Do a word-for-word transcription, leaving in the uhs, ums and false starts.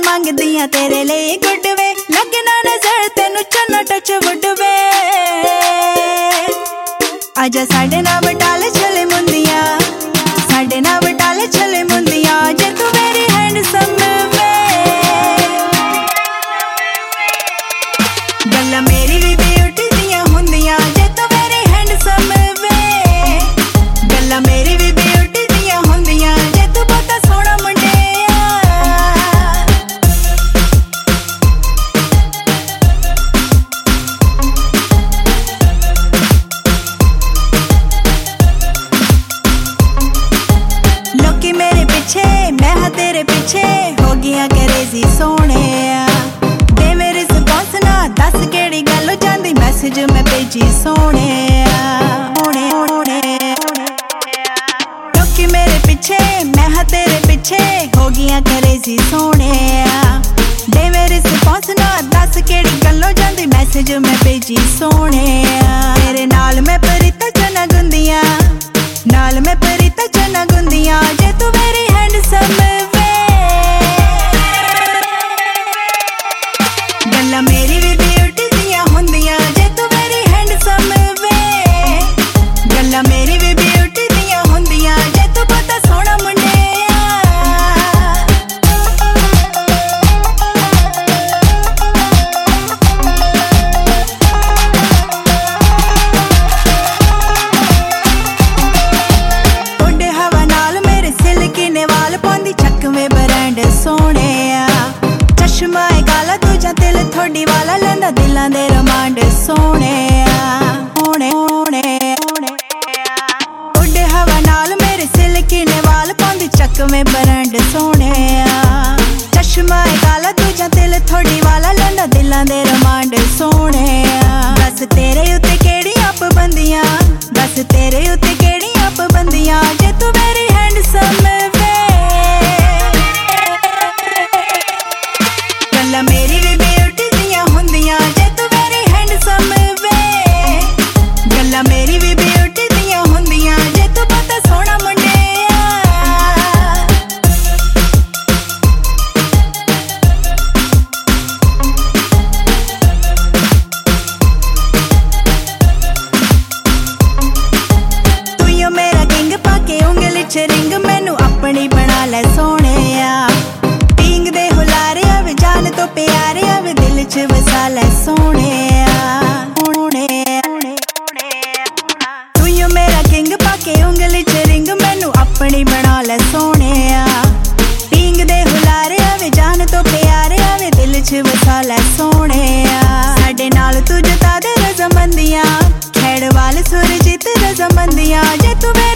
मंगदियां तेरे लिए good way, लगना नजर तेनू चन्ना टच वुड वे। आजा साडे नाल बटाले चले मुंदियां, साडे नाल बटाले चले मुंदियां, जे तू मेरी हैंडसम वे। गल्लां मेरी भी ब्यूटी दियां हुंदियां, जे तू मेरी हैंडसम वे। गल्लां मेरी भी ब्यूटी दियां हुंदियां, जे तू बहुता सोहना मुंडिया। लोकी मेरे पीछे मैं हाँ तेरे पीछे, हो गया क्रेजी सोने। दे मेरे रिस्पॉन्स ना दस केड़ी गल हो जांदी, मैसेज मैं भेजी सोने। लोकी मेरे पीछे मैं हाँ तेरे पीछे, हो गया क्रेजी सोने। दे मेरे रिस्पॉन्स ना दस केड़ी गल हो जांदी, मैसेज मैं भेजी सोने। तेरे नाल मैं परिता चना गुंदियां, नाल मैं परिता चना गुंदियां, जे तू मेरी हैंडसम वे। गल्लां मेरी भी ब्यूटी दियां हुंदियां, जे तू मेरी हैंडसम वे। गल्लां मेरी भी ब्यूटी दियां हुंदियां, जे तू बहुता सोहना मुंडिया। उड़ हवा नाल मेरे सिल्की ने वाल पांदी, चकवे ब्रांड सोहणे। चश्मा है काला तुझा दिल थोड़ी वाला, लैंदा दिलां दे रमांड सोहणे। होणे होणे उड़ हवा नाल मेरे सिल्की ने वाल पांदी, चकवे ब्रांड सोहणे। चश्मा है काला तुझा दिल थोड़ी वाला, लैंदा दिलां दे रमांड सोहणे। बस तेरे उत्ते केड़ियां पाबंदियां, बस तेरे उत्ते केड़ियां पाबंदियां, जे तू मेरी हैंडसम वे। गल्लां मेरी भी ब्यूटी दियां हुंदियां, जे तू मेरी हैंडसम वे। गल्लां मेरी भी ब्यूटी दियां हुंदियां, जे तू बहुता सोहना मुंडिया। तू मेरा किंग पाके उंगली च रिंग, मैनू अपनी बना ले सोहणे। पींग दे हुलारे आवे जान तो प्यारे आवे, दिल च वसा ले सोहणे। तू मेरा किंग पाके उंगली च रिंग, मैनू अपनी बना ले सोहणे। पींग दे हुलारे आवे जान तो प्यारे आवे, दिल च वसा ले सोहणे। साडे नाल तू जता दे रज़ामंदियां, खैड़ वाल सुरजीत रज़ामंदियां, जे तू